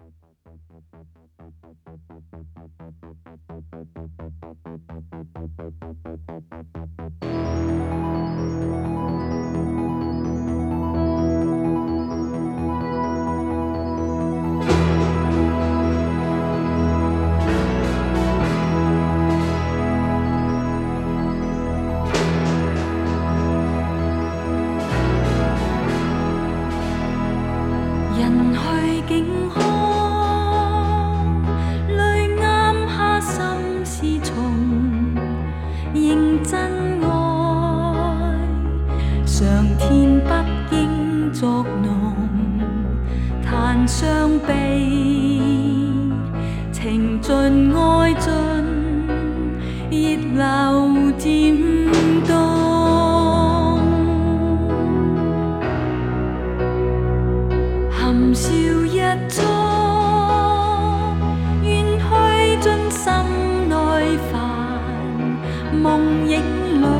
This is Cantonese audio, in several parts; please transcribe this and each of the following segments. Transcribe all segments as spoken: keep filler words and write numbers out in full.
人去境空，泪啱下心事重，認真愛，上天不應作弄，嘆傷悲，情盡愛盡，熱流漸凍。含笑一觸，願去盡心內煩夢影裏，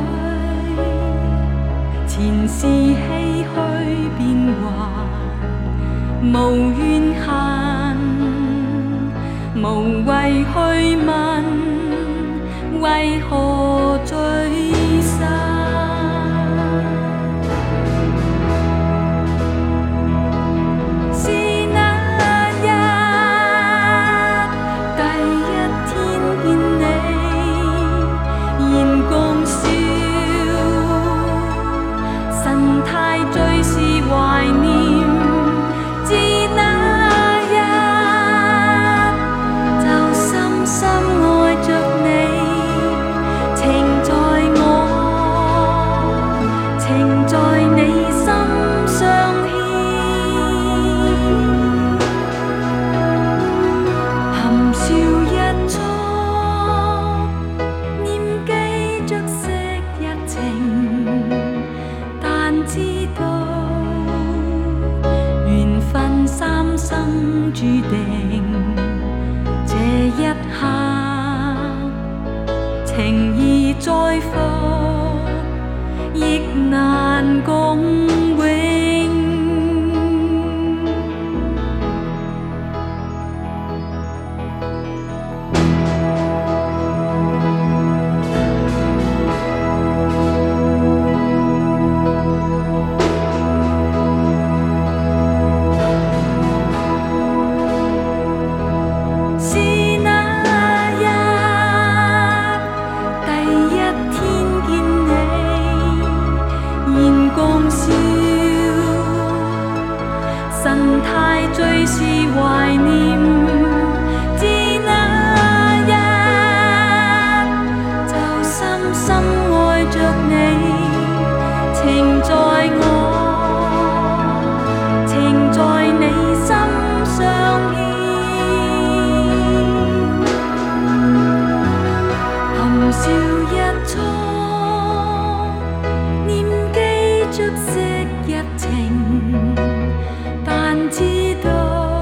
前事唏噓變幻，無怨恨，無謂去問，為何聚散？最是懷念，自那日就深深愛着你，情在我，情在你心相牽，含笑一觸，念記着昔日情，但知緣分三生注定，這一刻情義再復，亦難共永。神態最是懷念，自那日就深深愛着你，情在我，情在你心相牽，含笑一觸，念記着昔日情，但知道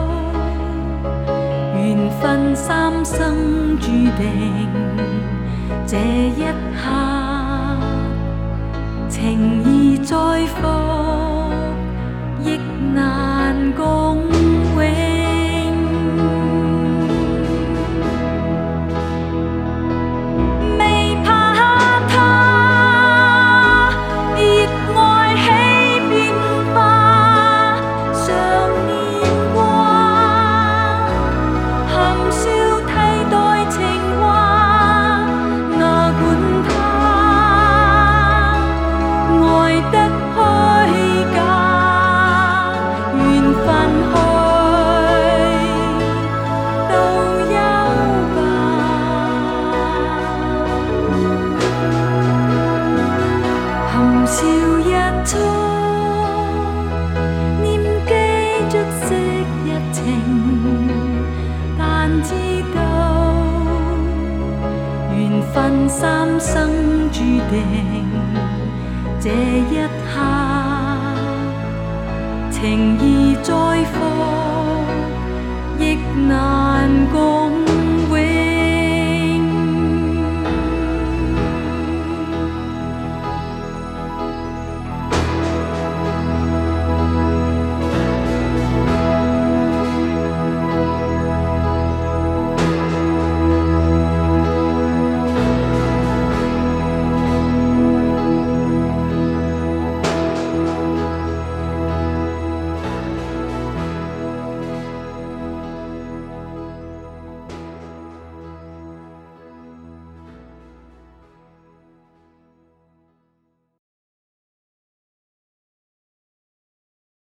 緣分三生注定，這一刻情義再復，亦難共永。笑一觸，念記着昔日情，但知道緣分三生注定，這一刻情義再復。